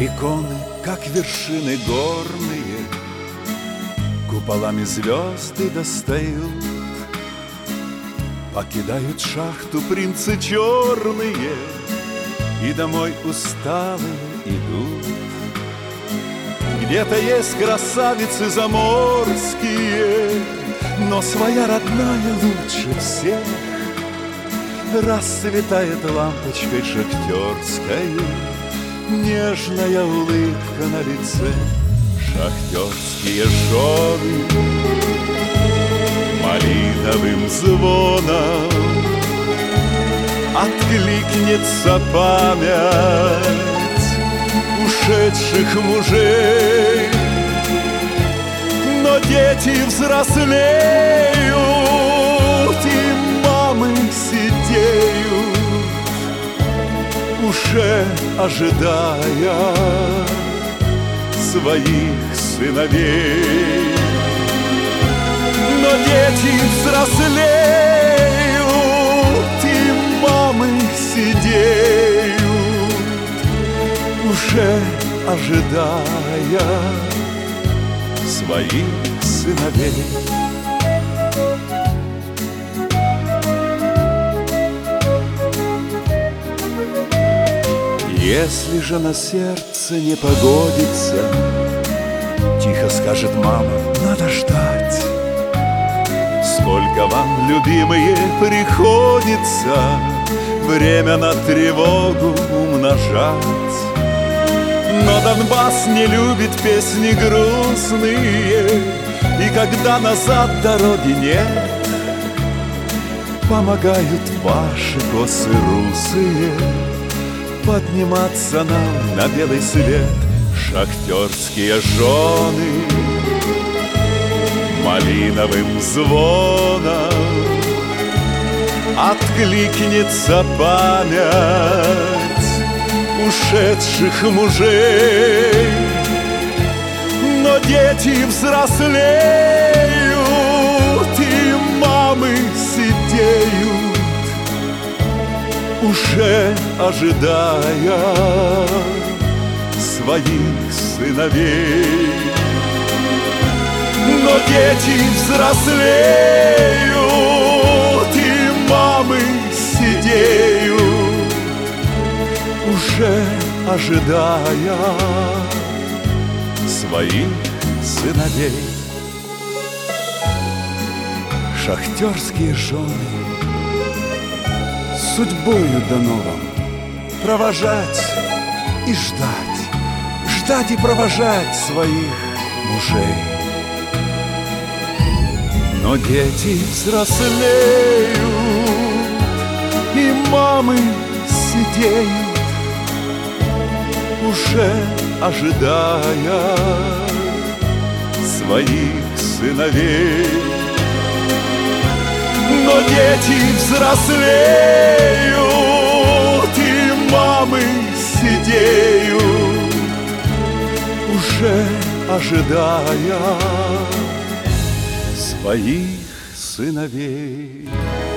Иконы, как вершины горные, куполами звезды достают. Покидают шахту принцы черные и домой усталые идут. Где-то есть красавицы заморские, но своя родная лучше всех. Расцветает лампочкой шахтерской нежная улыбка на лице. Шахтерские жены малиновым звоном откликнется память ушедших мужей. Но дети взрослеют, и мамы сидеют, уже ожидая своих сыновей. Но дети взрослеют, и мамы сидеют, уже ожидая своих сыновей. Если же на сердце не погодится, тихо скажет мама: надо ждать. Сколько вам, любимые, приходится время на тревогу умножать. Но Донбасс не любит песни грустные, и когда назад дороги нет, помогают ваши косы русые подниматься нам на белый свет. Шахтерские жены малиновым звоном откликнется память ушедших мужей. Но дети взрослеют, и мамы сидеют, уже ожидая своих сыновей. Но дети взрослеют, и мамы сидеют, уже ожидая своих сыновей. Шахтерские жены судьбою дано вам провожать и ждать, ждать и провожать своих мужей. Но дети взрослеют, и мамы сидеют, уже ожидая своих сыновей. Но дети взрослеют, и мамы сидеют, уже ожидая своих сыновей.